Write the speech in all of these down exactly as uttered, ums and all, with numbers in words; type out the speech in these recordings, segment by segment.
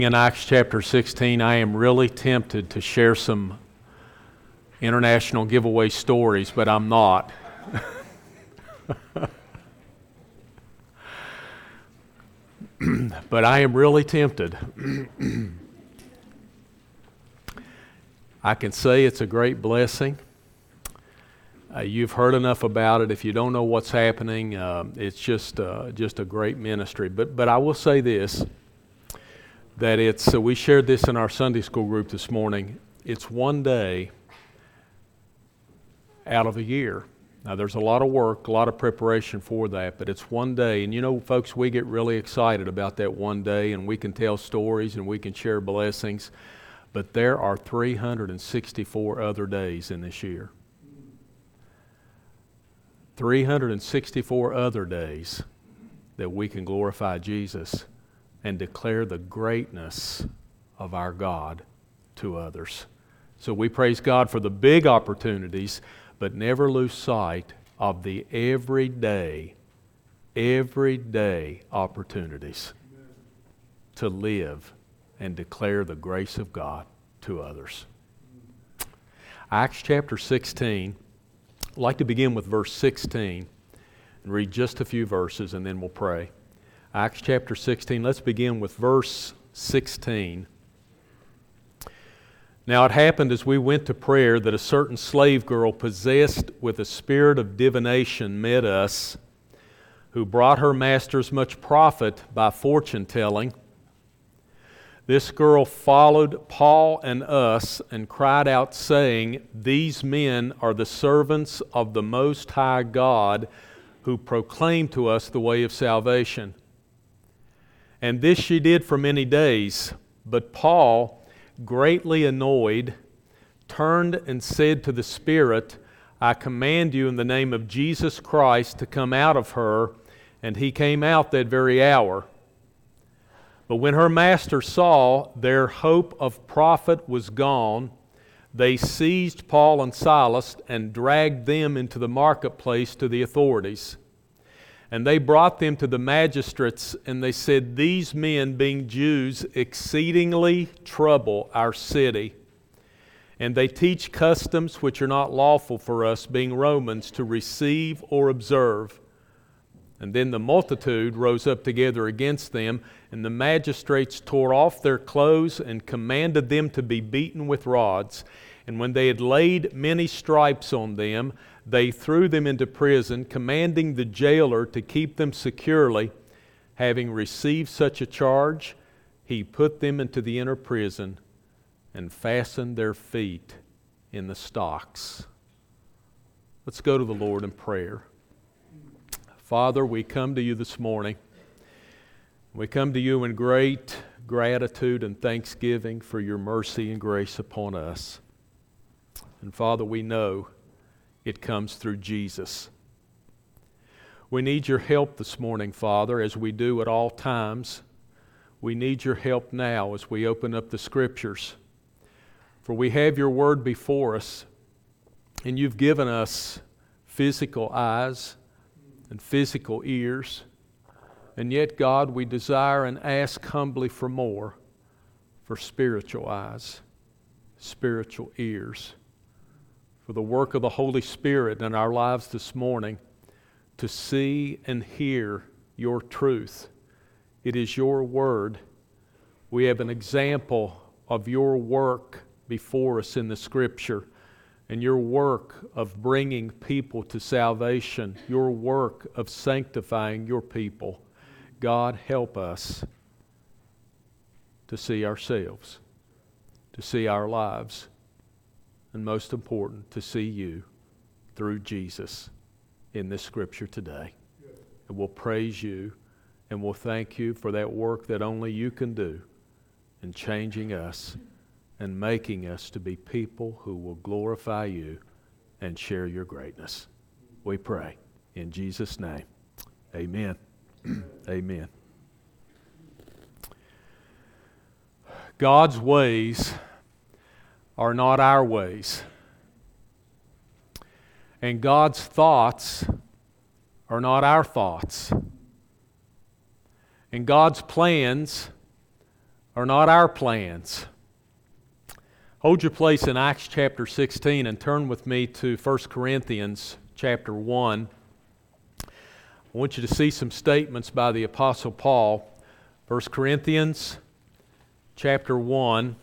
In Acts chapter sixteen, I am really tempted to share some international giveaway stories, but I'm not. But I am really tempted. I can say it's a great blessing. Uh, you've heard enough about it. If you don't know what's happening, uh, it's just uh, just a great ministry. But but I will say this, that it's, uh, we shared this in our Sunday school group this morning, it's one day out of a year. Now there's a lot of work, a lot of preparation for that, but it's one day. And you know, folks, we get really excited about that one day, and we can tell stories and we can share blessings, but there are three hundred sixty-four other days in this year. three hundred sixty-four other days that we can glorify Jesus and declare the greatness of our God to others. So we praise God for the big opportunities, but never lose sight of the everyday, everyday opportunities to live and declare the grace of God to others. Acts chapter sixteen, I'd like to begin with verse sixteen and read just a few verses and then we'll pray. Acts chapter sixteen, let's begin with verse sixteen. Now it happened as we went to prayer that a certain slave girl possessed with a spirit of divination met us, who brought her masters much profit by fortune telling. This girl followed Paul and us and cried out, saying, "These men are the servants of the Most High God, who proclaim to us the way of salvation." And this she did for many days. But Paul, greatly annoyed, turned and said to the spirit, "I command you in the name of Jesus Christ to come out of her." And he came out that very hour. But when her master saw their hope of profit was gone, they seized Paul and Silas and dragged them into the marketplace to the authorities. And they brought them to the magistrates, and they said, "These men, being Jews, exceedingly trouble our city. And they teach customs which are not lawful for us, being Romans, to receive or observe." And then the multitude rose up together against them, and the magistrates tore off their clothes and commanded them to be beaten with rods. And when they had laid many stripes on them, they threw them into prison, commanding the jailer to keep them securely. Having received such a charge, he put them into the inner prison and fastened their feet in the stocks. Let's go to the Lord in prayer. Father, we come to you this morning. We come to you in great gratitude and thanksgiving for your mercy and grace upon us. And Father, we know it comes through Jesus. We need your help this morning, Father, as we do at all times. We need your help now as we open up the Scriptures. For we have your word before us, and you've given us physical eyes and physical ears. And yet, God, we desire and ask humbly for more, for spiritual eyes, spiritual ears, for the work of the Holy Spirit in our lives this morning to see and hear your truth. It is your word. We have an example of your work before us in the Scripture, and your work of bringing people to salvation, your work of sanctifying your people. God, help us to see ourselves, to see our lives, and most important, to see you through Jesus in this Scripture today. And we'll praise you and we'll thank you for that work that only you can do in changing us and making us to be people who will glorify you and share your greatness. We pray in Jesus' name. Amen. Amen. God's ways are not our ways. And God's thoughts are not our thoughts. And God's plans are not our plans. Hold your place in Acts chapter sixteen and turn with me to First Corinthians chapter one. I want you to see some statements by the Apostle Paul. First Corinthians chapter one.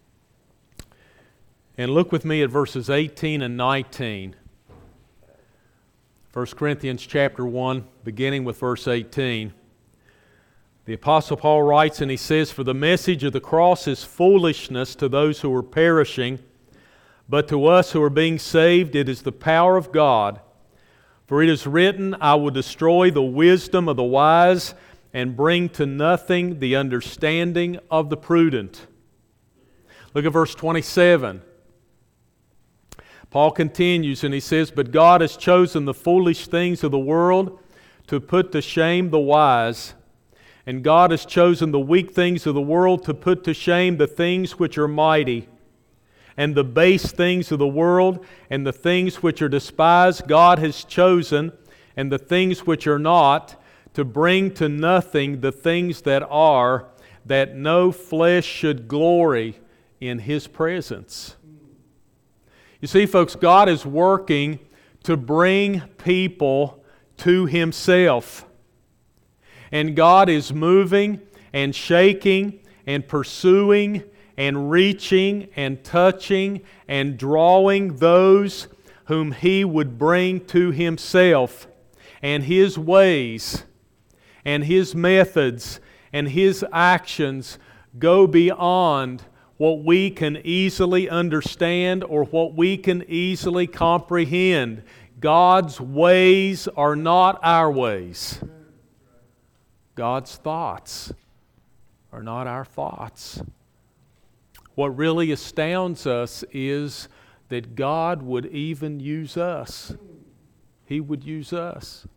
And look with me at verses eighteen and nineteen. First Corinthians chapter one, beginning with verse eighteen. The Apostle Paul writes and he says, "For the message of the cross is foolishness to those who are perishing, but to us who are being saved it is the power of God. For it is written, I will destroy the wisdom of the wise and bring to nothing the understanding of the prudent." Look at verse twenty-seven. Paul continues and he says, "But God has chosen the foolish things of the world to put to shame the wise. And God has chosen the weak things of the world to put to shame the things which are mighty. And the base things of the world and the things which are despised God has chosen, and the things which are not, to bring to nothing the things that are, that no flesh should glory in His presence." You see, folks, God is working to bring people to Himself. And God is moving and shaking and pursuing and reaching and touching and drawing those whom He would bring to Himself. And His ways and His methods and His actions go beyond what we can easily understand or what we can easily comprehend. God's ways are not our ways. God's thoughts are not our thoughts. What really astounds us is that God would even use us. He would use us.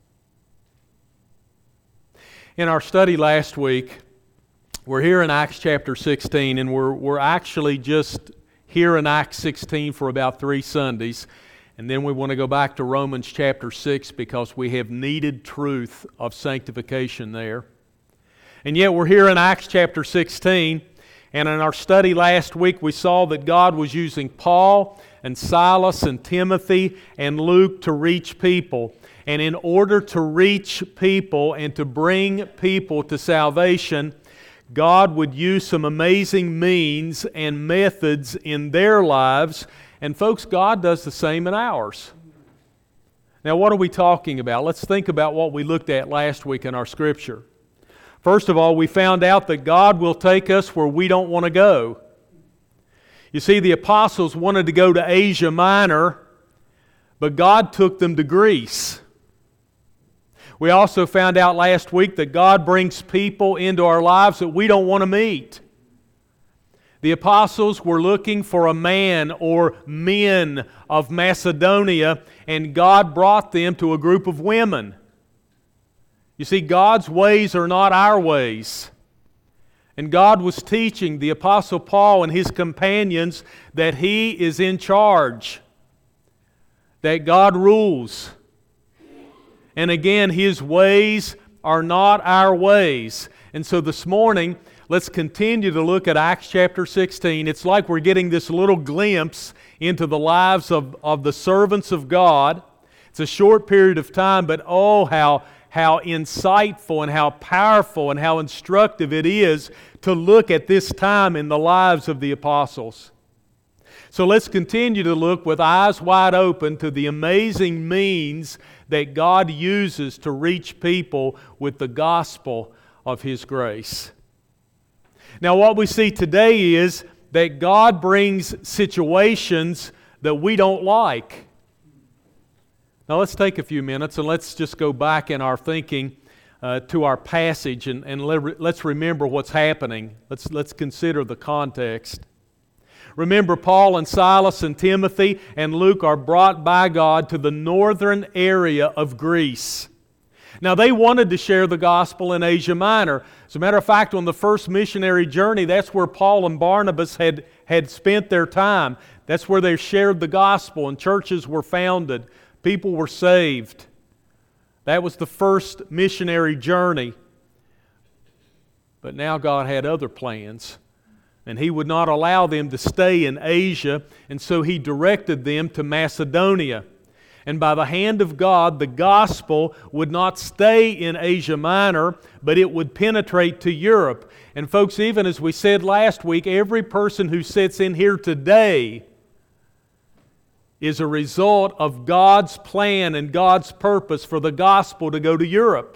In our study last week, we're here in Acts chapter sixteen, and we're, we're actually just here in Acts sixteen for about three Sundays. And then we want to go back to Romans chapter six because we have needed truth of sanctification there. And yet we're here in Acts chapter sixteen, and in our study last week we saw that God was using Paul and Silas and Timothy and Luke to reach people. And in order to reach people and to bring people to salvation, God would use some amazing means and methods in their lives. And folks, God does the same in ours. Now, what are we talking about? Let's think about what we looked at last week in our Scripture. First of all, we found out that God will take us where we don't want to go. You see, the apostles wanted to go to Asia Minor, but God took them to Greece. We also found out last week that God brings people into our lives that we don't want to meet. The apostles were looking for a man or men of Macedonia, and God brought them to a group of women. You see, God's ways are not our ways. And God was teaching the Apostle Paul and his companions that He is in charge, that God rules. And again, His ways are not our ways. And so this morning, let's continue to look at Acts chapter sixteen. It's like we're getting this little glimpse into the lives of, of the servants of God. It's a short period of time, but oh, how, how insightful and how powerful and how instructive it is to look at this time in the lives of the apostles. So let's continue to look with eyes wide open to the amazing means that God uses to reach people with the gospel of His grace. Now, what we see today is that God brings situations that we don't like. Now, let's take a few minutes and let's just go back in our thinking uh, to our passage and, and let, let's remember what's happening. Let's, let's consider the context. Remember, Paul and Silas and Timothy and Luke are brought by God to the northern area of Greece. Now, they wanted to share the gospel in Asia Minor. As a matter of fact, on the first missionary journey, that's where Paul and Barnabas had, had spent their time. That's where they shared the gospel and churches were founded. People were saved. That was the first missionary journey. But now God had other plans And he would not allow them to stay in Asia, and so he directed them to Macedonia. And by the hand of God, the gospel would not stay in Asia Minor, but it would penetrate to Europe. And folks, even as we said last week, every person who sits in here today is a result of God's plan and God's purpose for the gospel to go to Europe.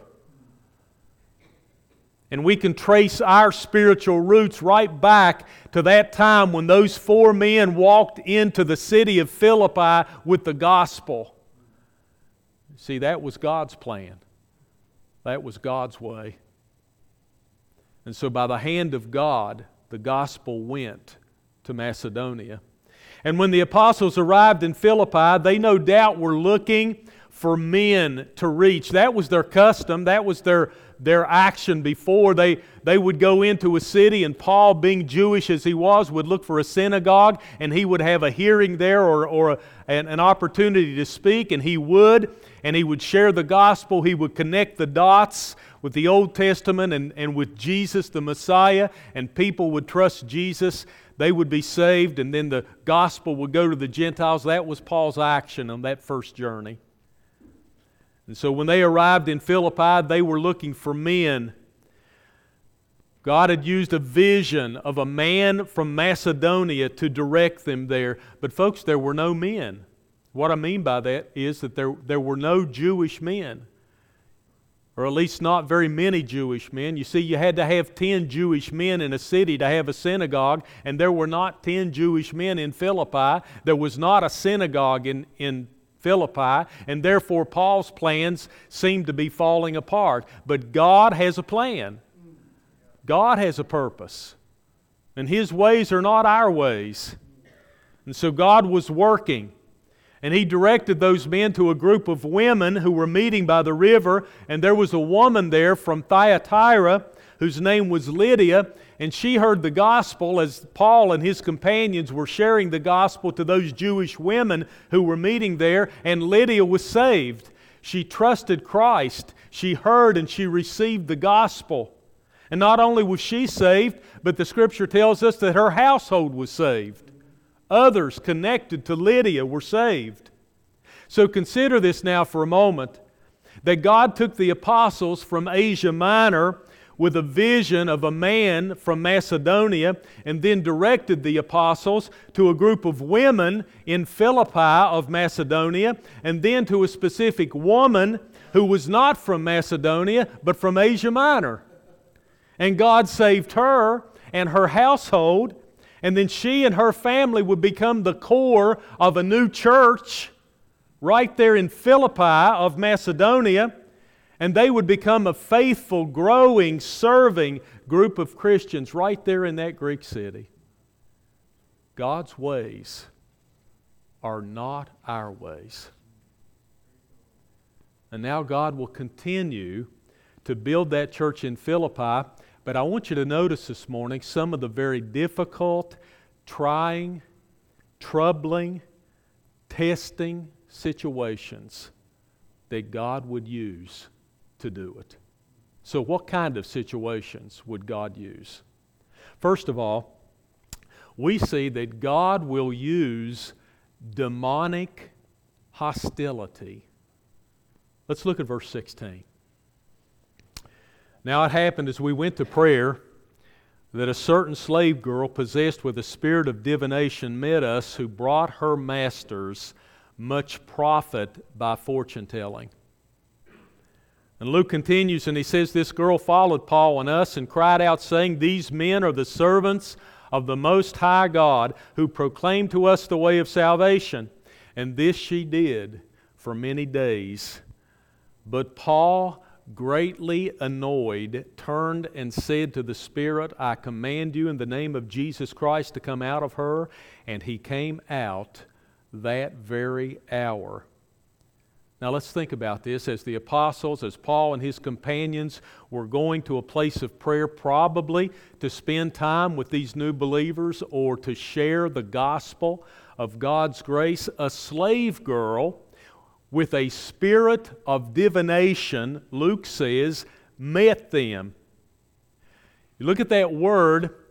And we can trace our spiritual roots right back to that time when those four men walked into the city of Philippi with the gospel. See, that was God's plan. That was God's way. And so by the hand of God, the gospel went to Macedonia. And when the apostles arrived in Philippi, they no doubt were looking for men to reach. That was their custom. That was their, their action before. They, they would go into a city, and Paul, being Jewish as he was, would look for a synagogue, and he would have a hearing there or, or a, an, an opportunity to speak, and he would. And he would share the gospel. He would connect the dots with the Old Testament and, and with Jesus, the Messiah, and people would trust Jesus. They would be saved, and then the gospel would go to the Gentiles. That was Paul's action on that first journey. And so when they arrived in Philippi, they were looking for men. God had used a vision of a man from Macedonia to direct them there. But folks, there were no men. What I mean by that is that there, there were no Jewish men, or at least not very many Jewish men. You see, you had to have ten Jewish men in a city to have a synagogue, and there were not ten Jewish men in Philippi. There was not a synagogue in, in Philippi, and therefore Paul's plans seemed to be falling apart. But God has a plan. God has a purpose. And His ways are not our ways. And so God was working. And He directed those men to a group of women who were meeting by the river. And there was a woman there from Thyatira whose name was Lydia. And she heard the gospel as Paul and his companions were sharing the gospel to those Jewish women who were meeting there. And Lydia was saved. She trusted Christ. She heard and she received the gospel. And not only was she saved, but the Scripture tells us that her household was saved. Others connected to Lydia were saved. So consider this now for a moment, that God took the apostles from Asia Minor with a vision of a man from Macedonia, and then directed the apostles to a group of women in Philippi of Macedonia, and then to a specific woman who was not from Macedonia, but from Asia Minor. And God saved her and her household, and then she and her family would become the core of a new church right there in Philippi of Macedonia, and they would become a faithful, growing, serving group of Christians right there in that Greek city. God's ways are not our ways. And now God will continue to build that church in Philippi. But I want you to notice this morning some of the very difficult, trying, troubling, testing situations that God would use to do it. So what kind of situations would God use? First of all, we see that God will use demonic hostility. Let's look at verse sixteen. Now it happened as we went to prayer that a certain slave girl possessed with a spirit of divination met us, who brought her masters much profit by fortune telling. And Luke continues and he says, this girl followed Paul and us and cried out, saying, these men are the servants of the Most High God, who proclaim to us the way of salvation. And this she did for many days. But Paul, greatly annoyed, turned and said to the spirit, I command you in the name of Jesus Christ to come out of her. And he came out that very hour. Now let's think about this. As the apostles, as Paul and his companions were going to a place of prayer, probably to spend time with these new believers or to share the gospel of God's grace, a slave girl with a spirit of divination, Luke says, met them. You look at that word,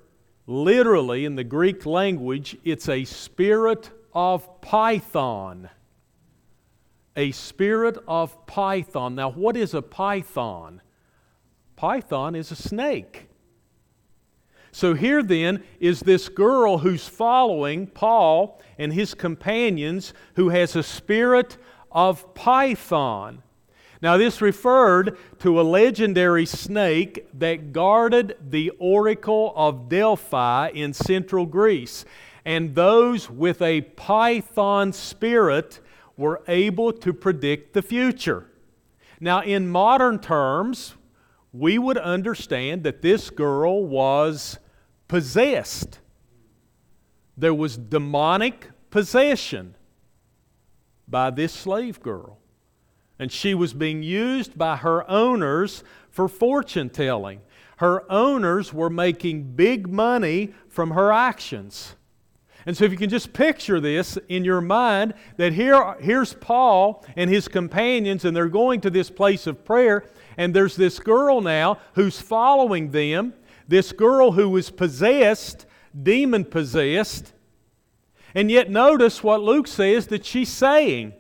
Literally, in the Greek language, it's a spirit of python. A spirit of python. Now, what is a python? Python is a snake. So here then is this girl who's following Paul and his companions who has a spirit of python. Now this referred to a legendary snake that guarded the Oracle of Delphi in central Greece. And those with a python spirit were able to predict the future. Now in modern terms, we would understand that this girl was possessed. There was demonic possession by this slave girl. And she was being used by her owners for fortune telling. Her owners were making big money from her actions. And so if you can just picture this in your mind, that here, here's Paul and his companions, and they're going to this place of prayer, and there's this girl now who's following them, this girl who was possessed, demon-possessed, and yet notice what Luke says that she's saying.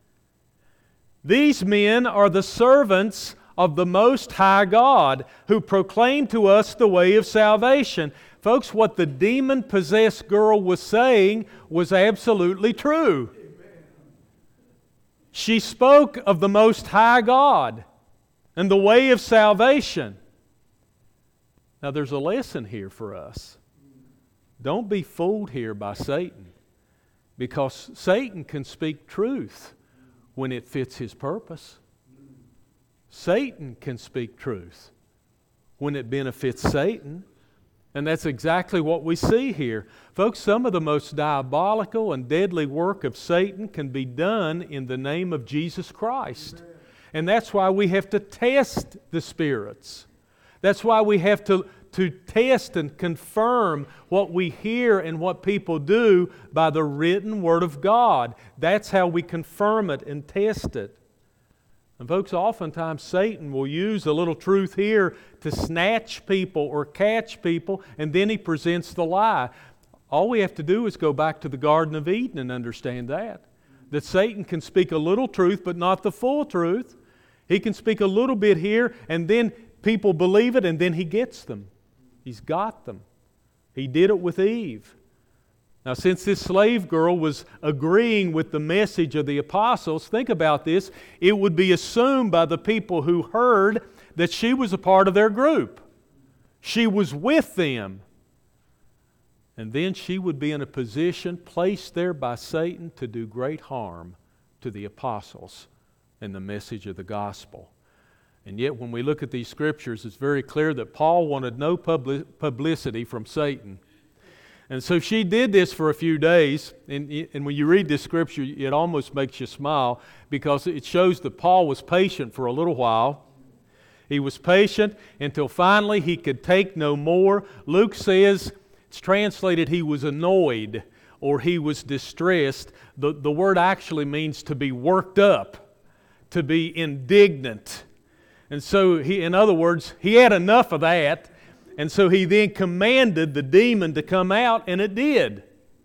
These men are the servants of the Most High God, who proclaim to us the way of salvation. Folks, what the demon-possessed girl was saying was absolutely true. She spoke of the Most High God and the way of salvation. Now there's a lesson here for us. Don't be fooled here by Satan, because Satan can speak truth when it fits his purpose. Satan can speak truth when it benefits Satan. And that's exactly what we see here. Folks, some of the most diabolical and deadly work of Satan can be done in the name of Jesus Christ. Amen. And that's why we have to test the spirits. That's why we have to, to test and confirm what we hear and what people do by the written Word of God. That's how we confirm it and test it. And folks, oftentimes Satan will use a little truth here to snatch people or catch people, and then he presents the lie. All we have to do is go back to the Garden of Eden and understand that. That Satan can speak a little truth, but not the full truth. He can speak a little bit here, and then people believe it, and then he gets them. He's got them. He did it with Eve. Now, since this slave girl was agreeing with the message of the apostles, think about this. It would be assumed by the people who heard that she was a part of their group. She was with them. And then she would be in a position placed there by Satan to do great harm to the apostles and the message of the gospel. And yet when we look at these scriptures, it's very clear that Paul wanted no publicity from Satan. And so she did this for a few days, and, and when you read this scripture, it almost makes you smile, because it shows that Paul was patient for a little while. He was patient until finally he could take no more. Luke says, it's translated, he was annoyed or he was distressed. The, the word actually means to be worked up, to be indignant. And so, he, in other words, he had enough of that. And so he then commanded the demon to come out, and it did.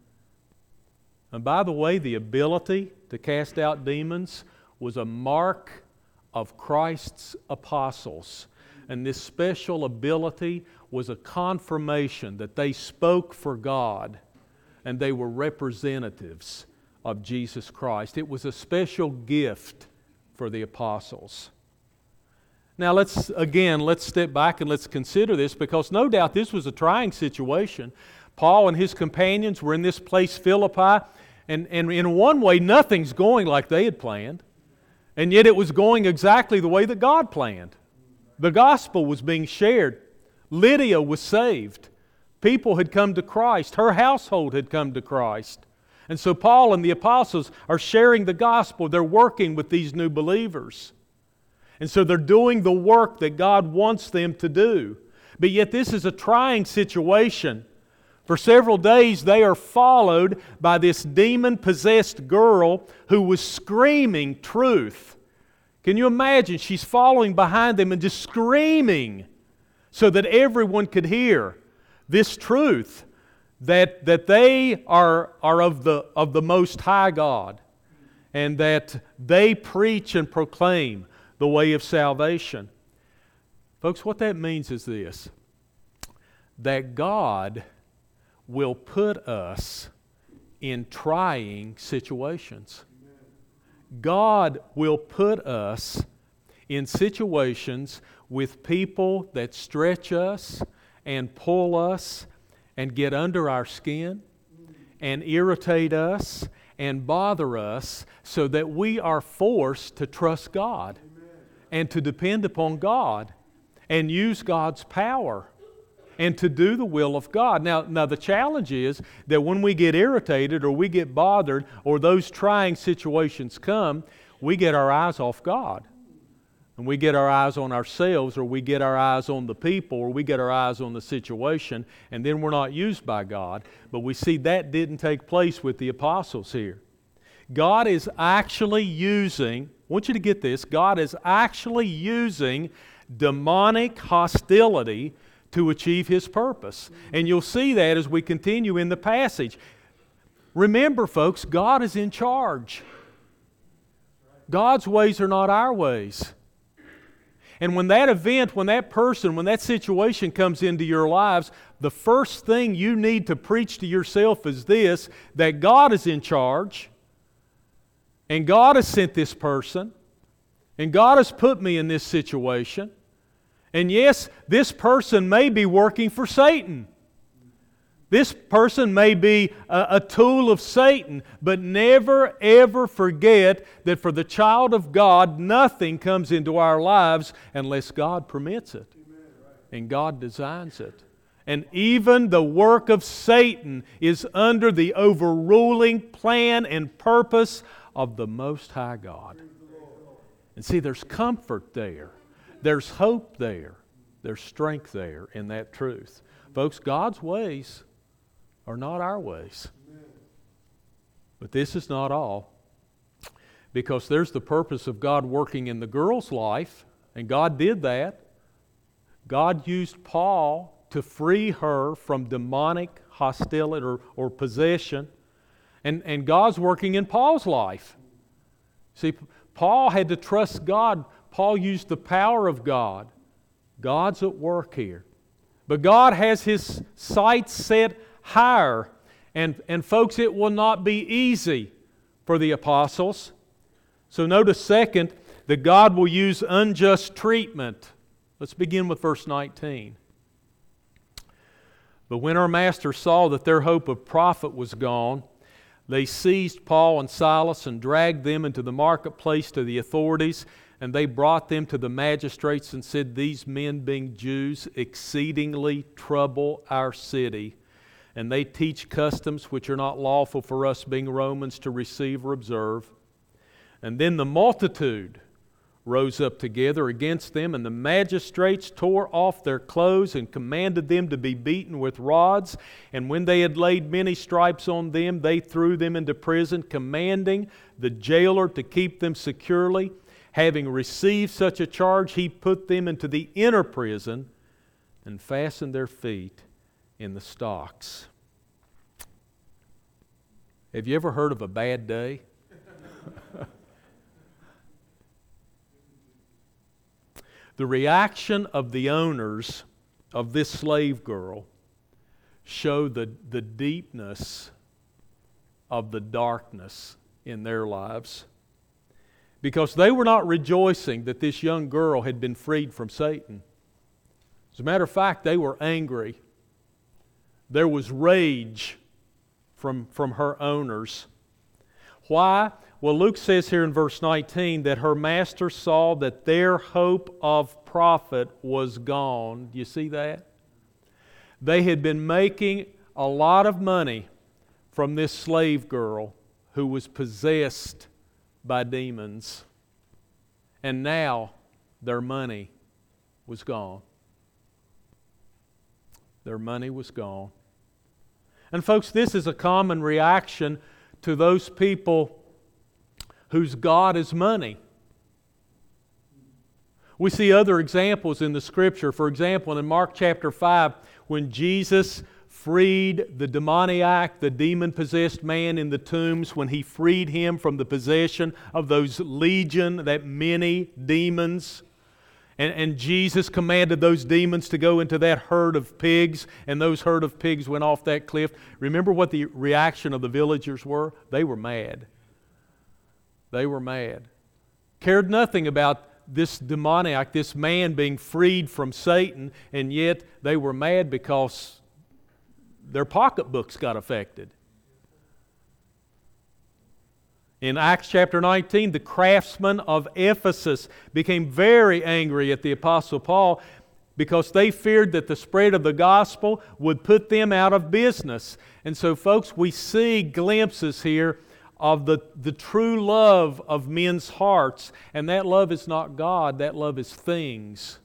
And by the way, the ability to cast out demons was a mark of Christ's apostles. And this special ability was a confirmation that they spoke for God and they were representatives of Jesus Christ. It was a special gift for the apostles. Now let's, again, let's step back and let's consider this, because no doubt this was a trying situation. Paul and his companions were in this place, Philippi, and, and in one way nothing's going like they had planned. And yet it was going exactly the way that God planned. The gospel was being shared. Lydia was saved. People had come to Christ. Her household had come to Christ. And so Paul and the apostles are sharing the gospel. They're working with these new believers. And so they're doing the work that God wants them to do. But yet this is a trying situation. For several days they are followed by this demon-possessed girl who was screaming truth. Can you imagine? She's following behind them and just screaming so that everyone could hear. this truth that, that they are, are of, the, of the Most High God, and that they preach and proclaim the way of salvation. Folks, what that means is this: that God will put us in trying situations. God will put us in situations with people that stretch us and pull us and get under our skin and irritate us and bother us, so that we are forced to trust God and to depend upon God and use God's power and to do the will of God. Now, now the challenge is that when we get irritated or we get bothered or those trying situations come, we get our eyes off God. And we get our eyes on ourselves, or we get our eyes on the people, or we get our eyes on the situation, and then we're not used by God. But we see that didn't take place with the apostles here. God is actually using, I want you to get this, God is actually using demonic hostility to achieve His purpose. And you'll see that as we continue in the passage. Remember, folks, God is in charge. God's ways are not our ways. And when that event, when that person, when that situation comes into your lives, the first thing you need to preach to yourself is this: that God is in charge, and God has sent this person, and God has put me in this situation. And yes, this person may be working for Satan. This person may be a, a tool of Satan, but never ever forget that for the child of God, nothing comes into our lives unless God permits it and God designs it. And even the work of Satan is under the overruling plan and purpose of the Most High God. And see, there's comfort there. There's hope there. There's strength there in that truth. Folks, God's ways are not our ways. But this is not all. Because there's the purpose of God working in the girl's life, and God did that. God used Paul to free her from demonic hostility or, or possession. And, and God's working in Paul's life. See, Paul had to trust God. Paul used the power of God. God's at work here. But God has His sights set higher. And, and folks, it will not be easy for the apostles. So notice second, that God will use unjust treatment. Let's begin with verse nineteen. But when our masters saw that their hope of profit was gone, they seized Paul and Silas and dragged them into the marketplace to the authorities, and they brought them to the magistrates and said, "These men, being Jews, exceedingly trouble our city, and they teach customs which are not lawful for us, being Romans, to receive or observe." And then the multitude rose up together against them, and the magistrates tore off their clothes and commanded them to be beaten with rods. And when they had laid many stripes on them, they threw them into prison, commanding the jailer to keep them securely. Having received such a charge, he put them into the inner prison and fastened their feet in the stocks. Have you ever heard of a bad day? The reaction of the owners of this slave girl showed the, the deepness of the darkness in their lives. Because they were not rejoicing that this young girl had been freed from Satan. As a matter of fact, they were angry. There was rage from, from her owners. Why? Well, Luke says here in verse nineteen that her master saw that their hope of profit was gone. Do you see that? They had been making a lot of money from this slave girl who was possessed by demons. And now their money was gone. Their money was gone. And folks, this is a common reaction to those people whose God is money. We see other examples in the Scripture. For example, in Mark chapter five, when Jesus freed the demoniac, the demon-possessed man in the tombs, when He freed him from the possession of those legion, that many demons, and, and Jesus commanded those demons to go into that herd of pigs, and those herd of pigs went off that cliff. Remember what the reaction of the villagers were? They were mad. They were mad. Cared nothing about this demoniac, this man being freed from Satan, and yet they were mad because their pocketbooks got affected. In Acts chapter nineteen, the craftsmen of Ephesus became very angry at the Apostle Paul because they feared that the spread of the gospel would put them out of business. And so, folks, we see glimpses here of the, the true love of men's hearts. And that love is not God, that love is things.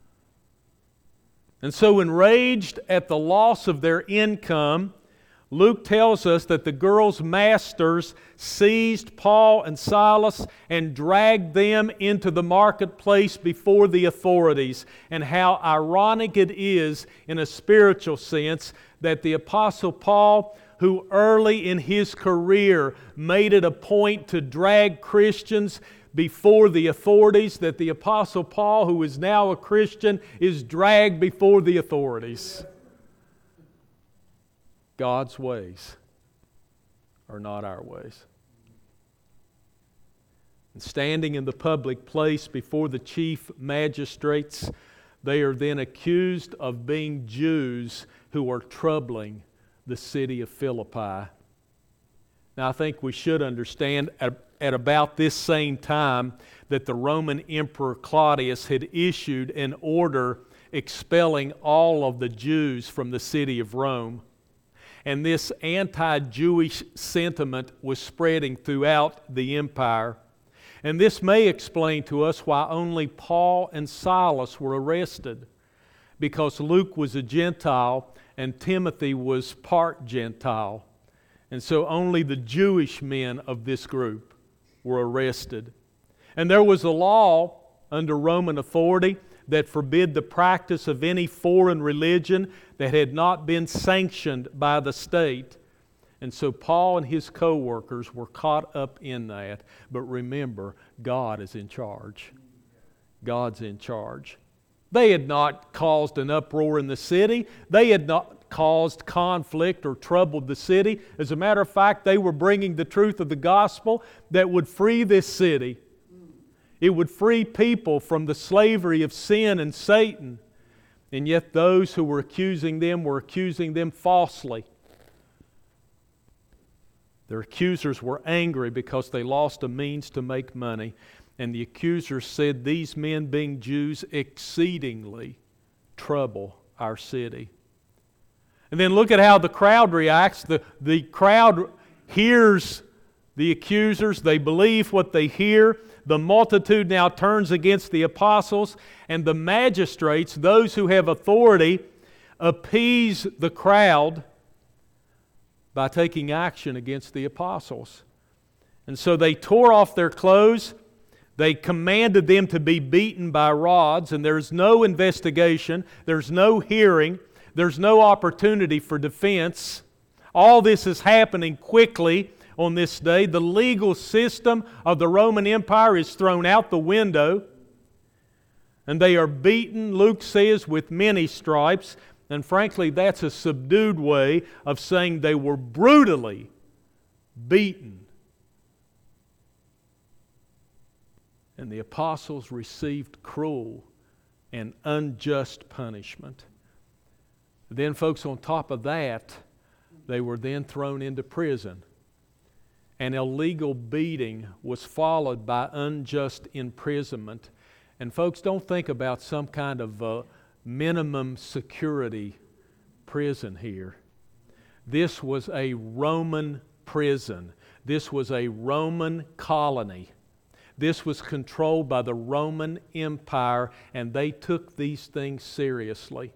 And so, enraged at the loss of their income, Luke tells us that the girls' masters seized Paul and Silas and dragged them into the marketplace before the authorities. And how ironic it is, in a spiritual sense, that the Apostle Paul, who early in his career made it a point to drag Christians before the authorities, that the Apostle Paul, who is now a Christian, is dragged before the authorities. God's ways are not our ways. And standing in the public place before the chief magistrates, they are then accused of being Jews who are troubling the city of Philippi. Now, I think we should understand at, at about this same time that the Roman Emperor Claudius had issued an order expelling all of the Jews from the city of Rome. And this anti-Jewish sentiment was spreading throughout the empire. And this may explain to us why only Paul and Silas were arrested, because Luke was a Gentile and Timothy was part Gentile. And so only the Jewish men of this group were arrested. And there was a law under Roman authority that forbid the practice of any foreign religion that had not been sanctioned by the state. And so Paul and his co-workers were caught up in that. But remember, God is in charge. God's in charge. They had not caused an uproar in the city. They had not caused conflict or troubled the city. As a matter of fact, they were bringing the truth of the gospel that would free this city. It would free people from the slavery of sin and Satan. And yet those who were accusing them were accusing them falsely. Their accusers were angry because they lost a means to make money. And the accusers said, "These men, being Jews, exceedingly trouble our city." And then look at how the crowd reacts. The, the crowd hears the accusers. They believe what they hear. The multitude now turns against the apostles, and the magistrates, those who have authority, appease the crowd by taking action against the apostles. And so they tore off their clothes. They commanded them to be beaten by rods, and there's no investigation, there's no hearing, there's no opportunity for defense. All this is happening quickly on this day. The legal system of the Roman Empire is thrown out the window, and they are beaten, Luke says, with many stripes. And frankly, that's a subdued way of saying they were brutally beaten. And the apostles received cruel and unjust punishment. Then, folks, on top of that, they were then thrown into prison. An illegal beating was followed by unjust imprisonment. And folks, don't think about some kind of uh, minimum security prison here. This was a Roman prison. This was a Roman colony. This was controlled by the Roman Empire, and they took these things seriously.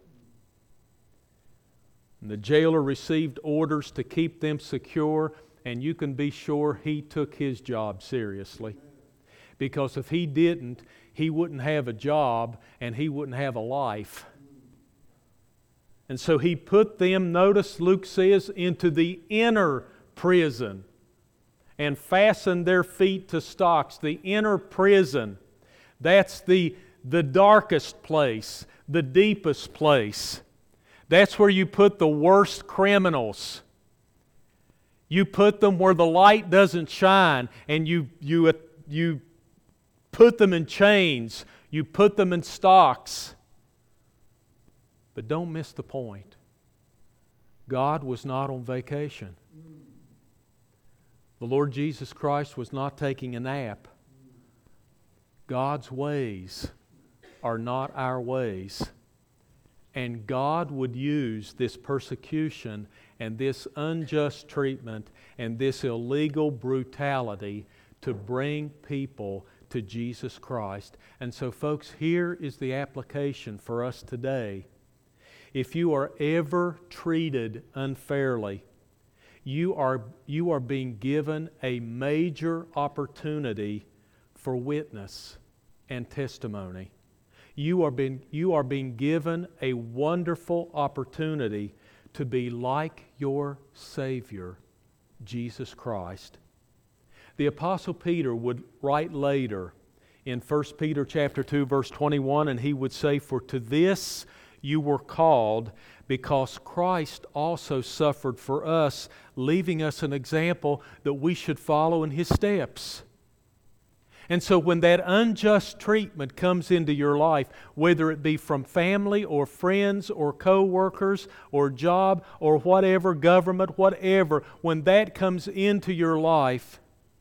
And the jailer received orders to keep them secure, and you can be sure he took his job seriously. Because if he didn't, he wouldn't have a job and he wouldn't have a life. And so he put them, notice Luke says, into the inner prison and fastened their feet to stocks. The inner prison, that's the, the darkest place, the deepest place. That's where you put the worst criminals. You put them where the light doesn't shine, and you, you, you put them in chains. You put them in stocks. But don't miss the point. God was not on vacation. The Lord Jesus Christ was not taking a nap. God's ways are not our ways. And God would use this persecution and this unjust treatment and this illegal brutality to bring people to Jesus Christ. And so, folks, here is the application for us today. If you are ever treated unfairly, you are, you are being given a major opportunity for witness and testimony. You are being, you are being given a wonderful opportunity to be like your Savior, Jesus Christ. The Apostle Peter would write later in First Peter chapter two, verse twenty-one, and he would say, "For to this you were called, because Christ also suffered for us, leaving us an example that we should follow in His steps." And so when that unjust treatment comes into your life, whether it be from family or friends or co-workers or job or whatever, government, whatever, when that comes into your life,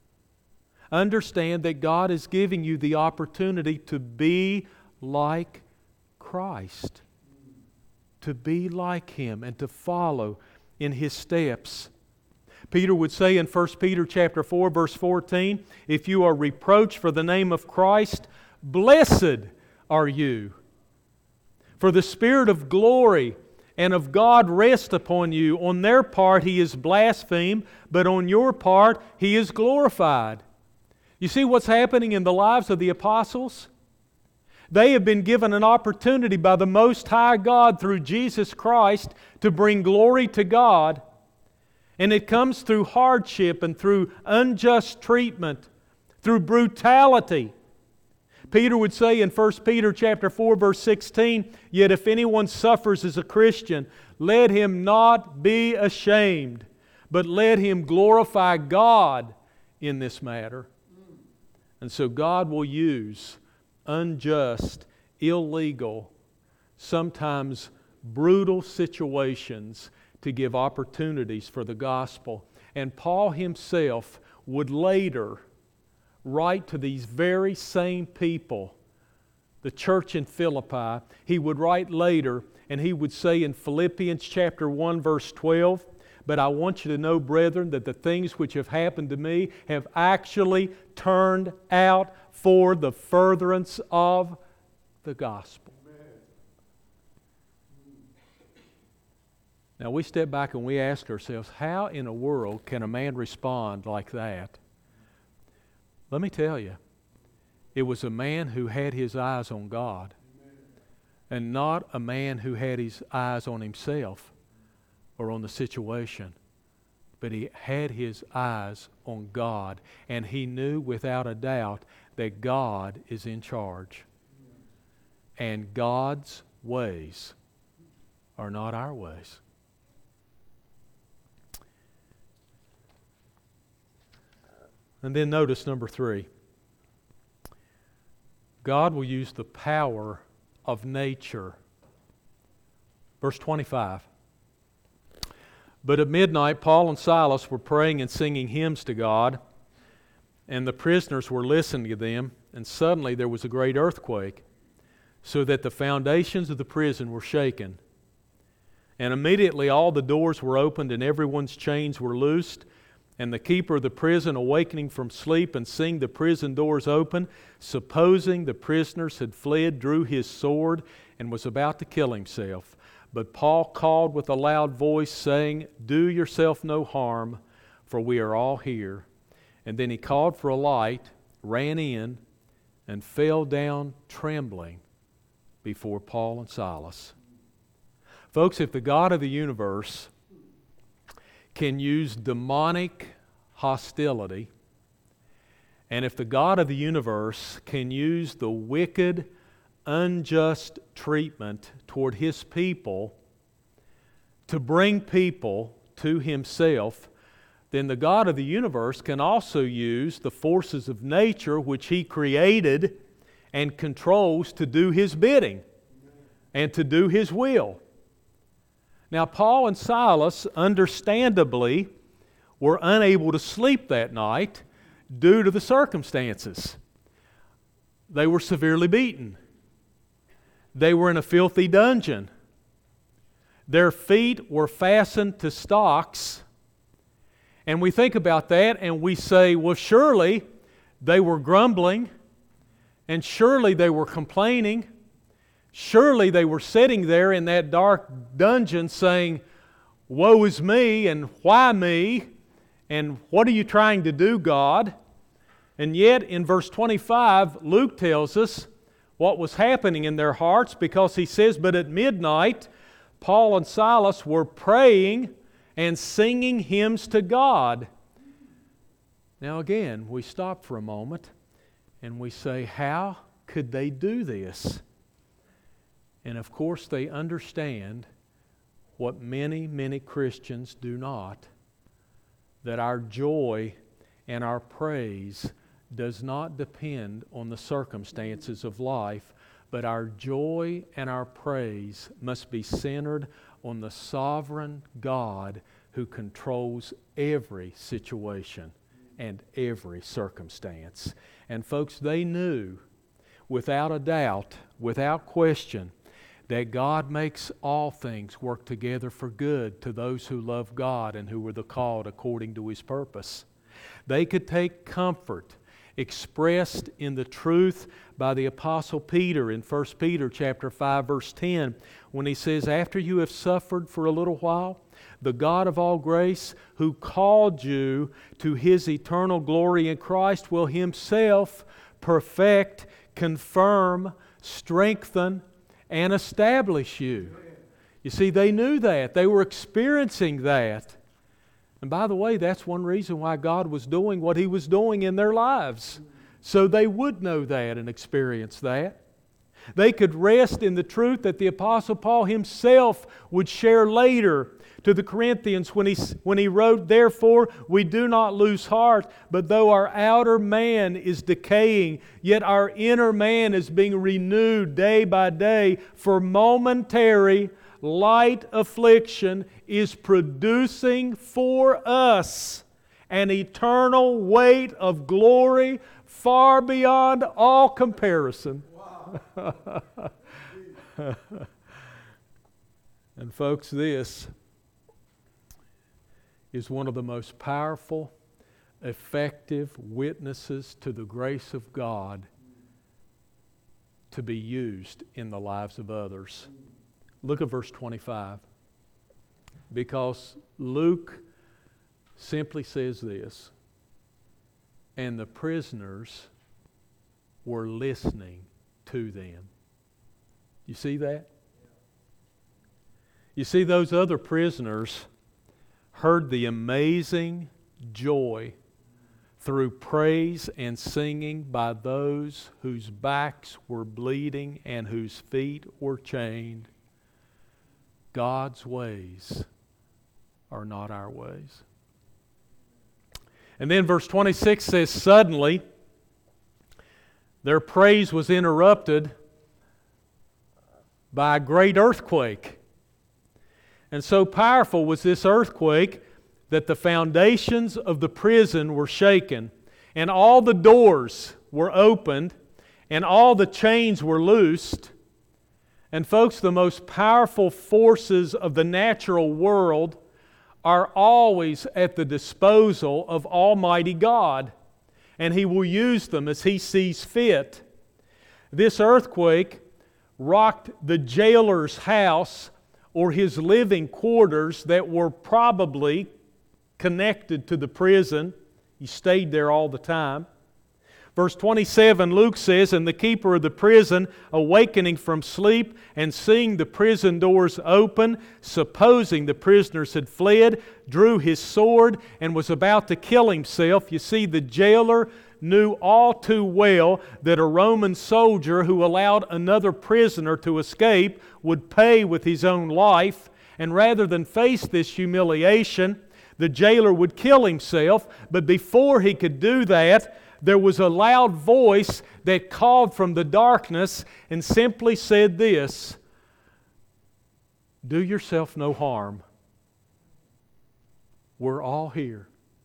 understand that God is giving you the opportunity to be like Christ, to be like Him and to follow in His steps. Peter would say in First Peter chapter four, verse fourteen, "If you are reproached for the name of Christ, blessed are you. For the Spirit of glory and of God rests upon you. On their part He is blasphemed, but on your part He is glorified." You see what's happening in the lives of the apostles? They have been given an opportunity by the Most High God through Jesus Christ to bring glory to God. And it comes through hardship and through unjust treatment, through brutality. Peter would say in First Peter chapter four, verse sixteen, "Yet if anyone suffers as a Christian, let him not be ashamed, but let him glorify God in this matter." And so God will use unjust, illegal, sometimes brutal situations to give opportunities for the gospel. And Paul himself would later write to these very same people, the church in Philippi. He would write later and he would say in Philippians chapter one, verse twelve, "But I want you to know, brethren, that the things which have happened to me have actually turned out for the furtherance of the gospel." Now we step back and we ask ourselves, how in the world can a man respond like that? Let me tell you, it was a man who had his eyes on God, and not a man who had his eyes on himself or on the situation. But he had his eyes on God, and he knew without a doubt that God is in charge. And God's ways are not our ways. And then notice number three. God will use the power of nature. Verse twenty-five. "But at midnight Paul and Silas were praying and singing hymns to God, and the prisoners were listening to them, and suddenly there was a great earthquake, so that the foundations of the prison were shaken. And immediately all the doors were opened and everyone's chains were loosed. And the keeper of the prison, awakening from sleep and seeing the prison doors open, supposing the prisoners had fled, drew his sword and was about to kill himself. But Paul called with a loud voice, saying, 'Do yourself no harm, for we are all here.' And then he called for a light, ran in, and fell down trembling before Paul and Silas. Folks, if the God of the universe can use demonic hostility, and if the God of the universe can use the wicked, unjust treatment toward His people to bring people to Himself, then the God of the universe can also use the forces of nature which He created and controls to do His bidding and to do His will. Now, Paul and Silas, understandably, were unable to sleep that night due to the circumstances. They were severely beaten. They were in a filthy dungeon. Their feet were fastened to stocks. And we think about that and we say, well, surely they were grumbling, and surely they were complaining. Surely they were sitting there in that dark dungeon saying, woe is me, and why me, and what are you trying to do, God? And yet in verse twenty-five, Luke tells us what was happening in their hearts, because he says, but at midnight Paul and Silas were praying and singing hymns to God. Now again, we stop for a moment and we say, how could they do this? And of course they understand what many, many Christians do not, that our joy and our praise does not depend on the circumstances of life, but our joy and our praise must be centered on the sovereign God who controls every situation and every circumstance. And folks, they knew without a doubt, without question, that God makes all things work together for good to those who love God and who were the called according to His purpose. They could take comfort expressed in the truth by the Apostle Peter in First Peter chapter five, verse ten, when he says, after you have suffered for a little while, the God of all grace, who called you to His eternal glory in Christ, will Himself perfect, confirm, strengthen, and establish you. You see, they knew that. They were experiencing that. And by the way, that's one reason why God was doing what He was doing in their lives. So they would know that and experience that. They could rest in the truth that the Apostle Paul himself would share later to the Corinthians when he, when he wrote, therefore we do not lose heart, but though our outer man is decaying, yet our inner man is being renewed day by day, for momentary light affliction is producing for us an eternal weight of glory far beyond all comparison. Wow. And folks, this is one of the most powerful, effective witnesses to the grace of God to be used in the lives of others. Look at verse twenty-five. Because Luke simply says this, and the prisoners were listening to them. You see that? You see, those other prisoners heard the amazing joy through praise and singing by those whose backs were bleeding and whose feet were chained. God's ways are not our ways. And then verse twenty-six says, suddenly their praise was interrupted by a great earthquake. And so powerful was this earthquake that the foundations of the prison were shaken, and all the doors were opened, and all the chains were loosed. And folks, the most powerful forces of the natural world are always at the disposal of Almighty God, and He will use them as He sees fit. This earthquake rocked the jailer's house or his living quarters that were probably connected to the prison. He stayed there all the time. Verse twenty-seven, Luke says, "And the keeper of the prison, awakening from sleep and seeing the prison doors open, supposing the prisoners had fled, drew his sword and was about to kill himself." You see, the jailer knew all too well that a Roman soldier who allowed another prisoner to escape would pay with his own life, and rather than face this humiliation, the jailer would kill himself. But before he could do that, there was a loud voice that called from the darkness and simply said this, "Do yourself no harm. We're all here."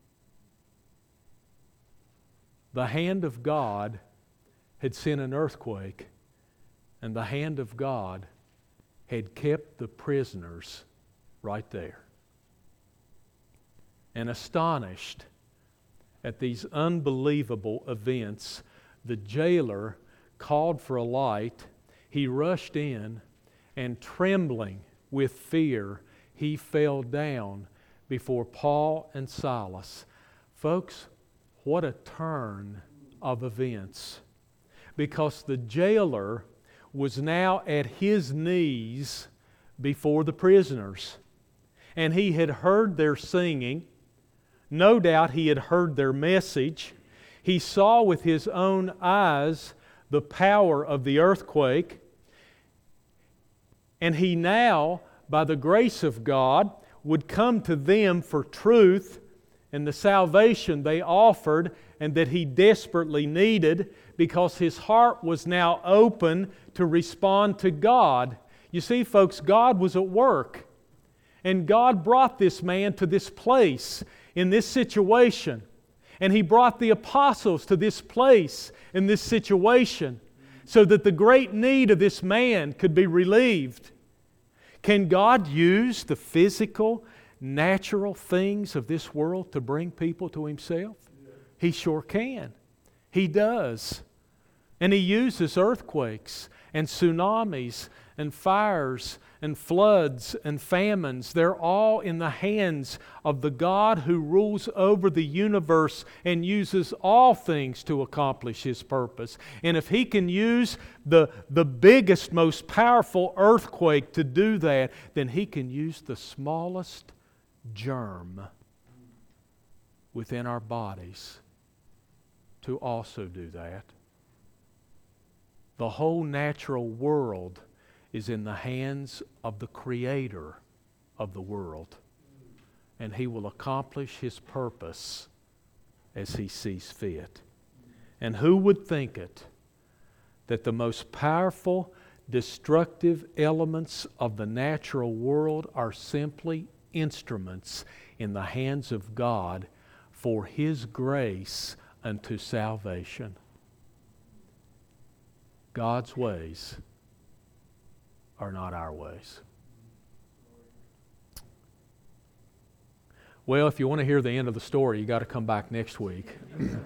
The hand of God had sent an earthquake, and the hand of God had kept the prisoners right there. And astonished at these unbelievable events, the jailer called for a light. He rushed in, and trembling with fear, he fell down before Paul and Silas. Folks, what a turn of events. Because the jailer was now at his knees before the prisoners. And he had heard their singing. No doubt he had heard their message. He saw with his own eyes the power of the earthquake. And he now, by the grace of God, would come to them for truth and the salvation they offered and that he desperately needed, because his heart was now open to respond to God. You see, folks, God was at work. And God brought this man to this place in this situation. And He brought the apostles to this place in this situation so that the great need of this man could be relieved. Can God use the physical, natural things of this world to bring people to Himself? He sure can. He does. And He uses earthquakes and tsunamis and fires and floods and famines. They're all in the hands of the God who rules over the universe and uses all things to accomplish His purpose. And if He can use the, the biggest, most powerful earthquake to do that, then He can use the smallest germ within our bodies to also do that. The whole natural world is in the hands of the Creator of the world. And He will accomplish His purpose as He sees fit. And who would think it, that the most powerful, destructive elements of the natural world are simply instruments in the hands of God for His grace unto salvation. God's ways are not our ways. Well, if you want to hear the end of the story, you got to come back next week.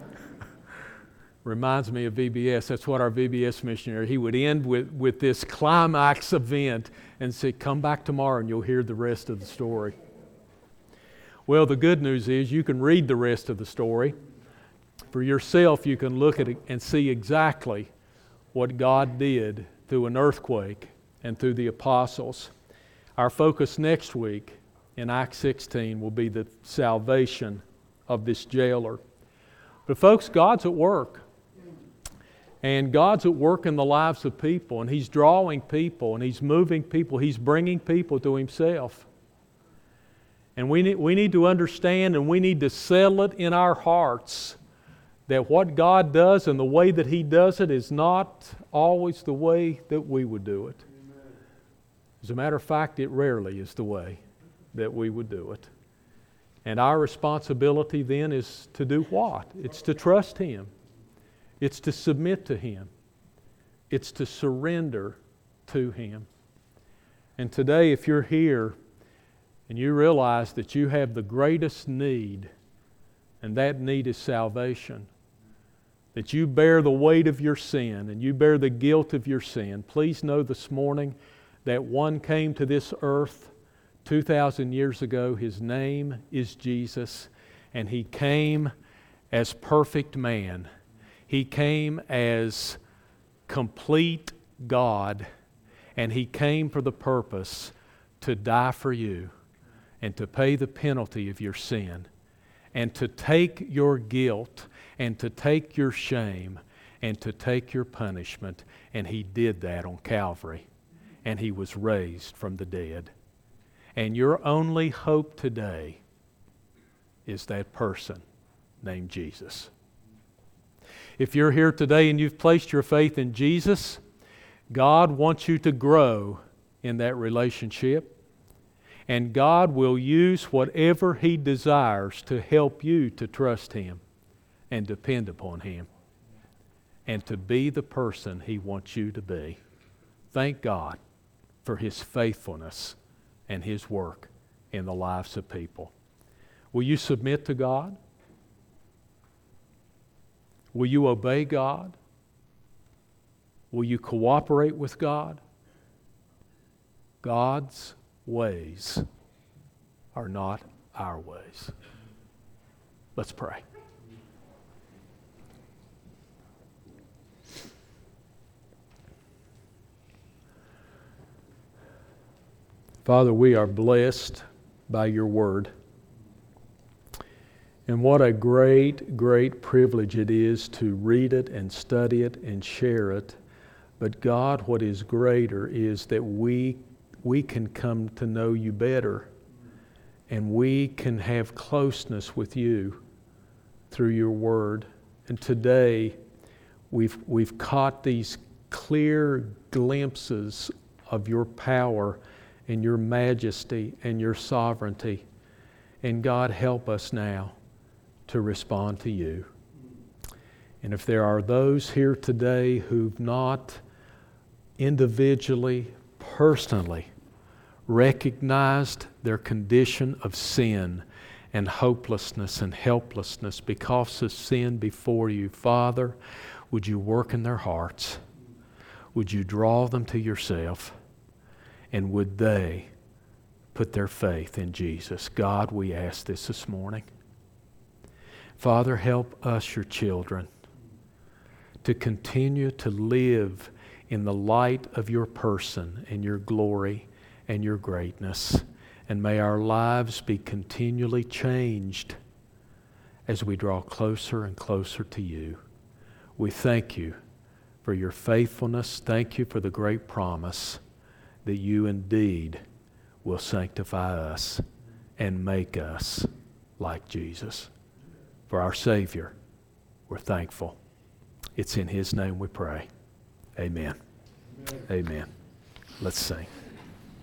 Reminds me of V B S. That's what our V B S missionary, he would end with, with this climax event and say, come back tomorrow and you'll hear the rest of the story. Well, the good news is you can read the rest of the story. For yourself, you can look at it and see exactly what God did through an earthquake and through the apostles. Our focus next week in Acts sixteen will be the salvation of this jailer. But folks, God's at work. And God's at work in the lives of people, and He's drawing people, and He's moving people, He's bringing people to Himself. And we need, we need to understand and we need to settle it in our hearts that what God does and the way that He does it is not always the way that we would do it. Amen. As a matter of fact, it rarely is the way that we would do it. And our responsibility then is to do what? It's to trust Him. It's to submit to Him. It's to surrender to Him. And today, if you're here and you realize that you have the greatest need, and that need is salvation, that you bear the weight of your sin and you bear the guilt of your sin, please know this morning that one came to this earth two thousand years ago. His name is Jesus, and He came as perfect man. He came as complete God, and He came for the purpose to die for you and to pay the penalty of your sin and to take your guilt and to take your shame and to take your punishment. And He did that on Calvary, and He was raised from the dead. And your only hope today is that person named Jesus. If you're here today and you've placed your faith in Jesus, God wants you to grow in that relationship. And God will use whatever He desires to help you to trust Him and depend upon Him and to be the person He wants you to be. Thank God for His faithfulness and His work in the lives of people. Will you submit to God? Will you obey God? Will you cooperate with God? God's ways are not our ways. Let's pray. Father, we are blessed by your word. And what a great, great privilege it is to read it and study it and share it. But God, what is greater is that we we can come to know you better, and we can have closeness with you through your word. And today we've we've caught these clear glimpses of your power and your majesty and your sovereignty. And God, help us now to respond to you. And if there are those here today who've not individually, personally recognized their condition of sin and hopelessness and helplessness because of sin before you, Father, would you work in their hearts? Would you draw them to yourself? And would they put their faith in Jesus? God, we ask this this morning. Father, help us, your children, to continue to live in the light of your person and your glory and your greatness. And may our lives be continually changed as we draw closer and closer to you. We thank you for your faithfulness. Thank you for the great promise that you indeed will sanctify us and make us like Jesus. For our Savior, we're thankful. It's in His name we pray. Amen. Amen. Amen. Let's sing.